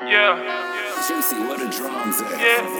Yeah. Juicy, where the drums at?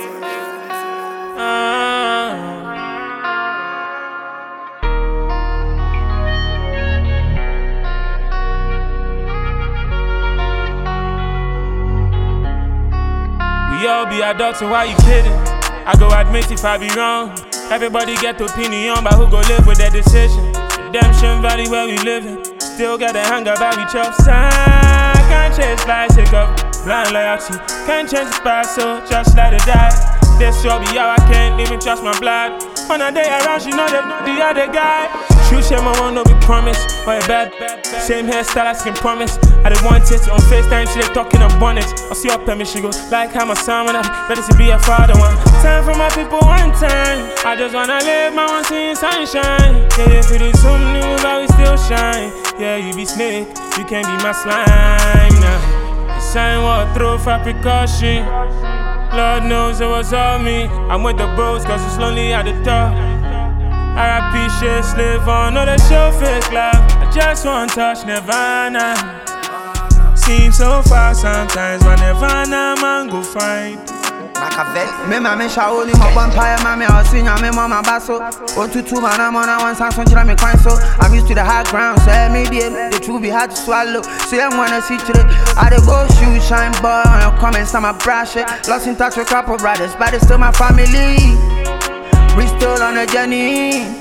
We all be adults, so why you kidding? I go admit if I be wrong. Everybody get opinion about who go live with their decision. Redemption Valley where we living. Still got the hang about we chop sign. Can't change lies, sick of blind loyalty. Can't change the past, so just let it die. This will be how I can't even trust my blood. On a day around, she know that the other guy. Shoot shame, I want no be promise. Or a bad, same hairstyle I can promise. I did want it on FaceTime, she they talking about it. I see her permission, she go like how my son when I ready to be a father one. Time for my people one time. I just wanna live my one seeing sunshine. Yeah, if it is something new, but we still shine. Yeah, you be snake, you can't be my slime now. The sign what throw for precaution. Lord knows it was all me. I'm with the bros cause it's lonely at the top. R.I.P. shit, slave on, no they show fake love. I just want to touch Nirvana. Seems so far sometimes, but Nirvana man go find. Me mama shawo ni mo vampire mama I see me mama basso. O tutu man I'm on one sound chira me kwan so. I'm used to the high ground, so me the truth be hard to swallow. So I wanna see today. I dey go shoot shine boy on your comments, I'm a brush it. Lost in touch with couple brothers, but it's still my family. We still on a journey.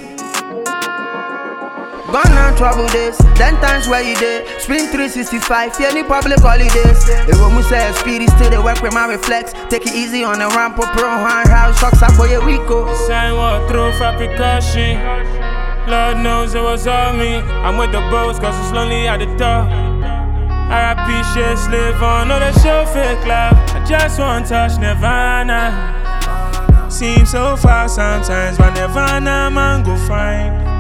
Gone on trouble days, 10 times where you did. Spring 365, any public holidays. It when we say speedy, still they work with my reflex. Take it easy on the ramp, pro hand house, shocks up for your Rico. The sign what throw for precaution. Lord knows it was all me. I'm with the bros cause it's lonely at the top. R.I.P. shit, slave on, no they show fake love. I just want to touch Nirvana. Seems so far sometimes, but Nirvana man go find.